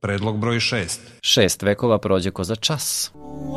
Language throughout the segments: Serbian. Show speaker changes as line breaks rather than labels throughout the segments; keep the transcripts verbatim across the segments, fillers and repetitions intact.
Predlog broj šest.
Šest vekova prođe ko za čas.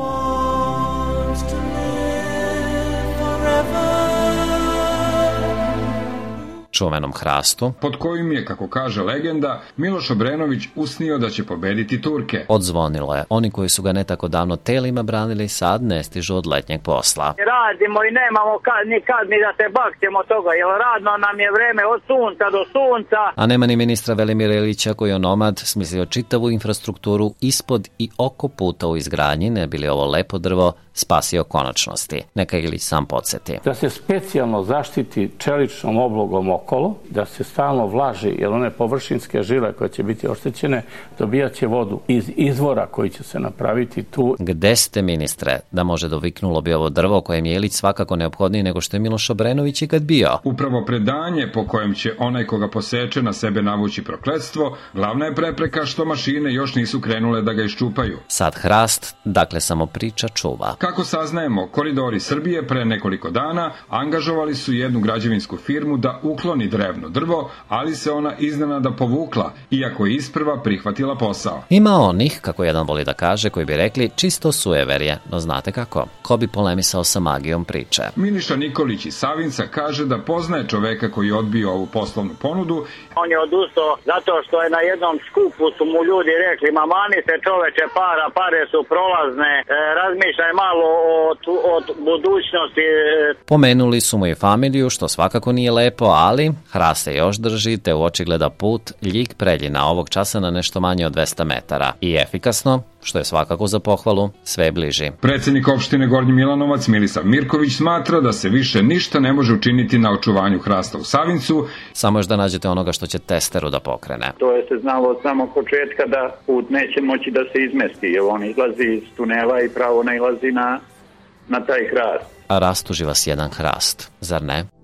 Čuvenom hrastu,
pod kojim je, kako kaže legenda, Miloš Obrenović usnio da će pobediti Turke.
Odzvonilo je. Oni koji su ga ne tako davno telima branili sad ne stižu od letnjeg posla.
Radimo i nemamo kad, ni kad ni da se bakćemo toga, jer radno nam je vreme od sunca do sunca.
A nema ni ministra Velimira Ilića koji je onomad smislio čitavu infrastrukturu ispod i oko puta u izgradnji, ne bi li ovo lepo drvo spasio konačnosti. Neka Ilić sam podsjeti.
Da se specijalno zaštiti čeličnom oblogom okolo, da se stalno vlaži, jer one površinske žile koje će biti oštećene, dobijat će vodu iz izvora koji će se napraviti tu.
Gde ste, ministre, da može doviknulo bi ovo drvo kojem je Ilić svakako neophodniji nego što je Miloš Obrenović i kad bio?
Upravo predanje po kojem će onaj koga poseče na sebe navući prokletstvo, glavna je prepreka što mašine još nisu krenule da ga iščupaju.
Sad hrast, dakle samo priča čuva.
Kako saznajemo, Koridori Srbije pre nekoliko dana angažovali su jednu građevinsku firmu da ukloni drevno drvo, ali se ona iznenada povukla, iako je isprva prihvatila posao.
Ima onih, kako jedan voli da kaže, koji bi rekli čisto sujeverje, no znate kako? Ko bi polemisao sa magijom priče?
Miliša Nikolić iz Savinca kaže da poznaje čoveka koji je odbio ovu poslovnu ponudu.
On je odustao zato što je na jednom skupu su mu ljudi rekli: ma mani se čoveče para, pare su prolazne, e, razmišljaj malo o, o budućnosti.
Pomenuli su mu i familiju, što svakako nije lepo, ali hrast se još drži, te u oči gleda put Ljig Preljina ovog časa na nešto manje od dvesta metara. I efikasno, što je svakako za pohvalu, sve je bliži.
Predsjednik opštine Gornji Milanovac Milisav Mirković smatra da se više ništa ne može učiniti na očuvanju hrasta u Savincu.
Samo još da nađete onoga što će testeru da pokrene.
To je se znalo od samog početka da put neće moći da se izmesti, jer on izlazi iz tunela i pravo nailazi na, na taj hrast.
A rastuži vas jedan hrast, zar ne?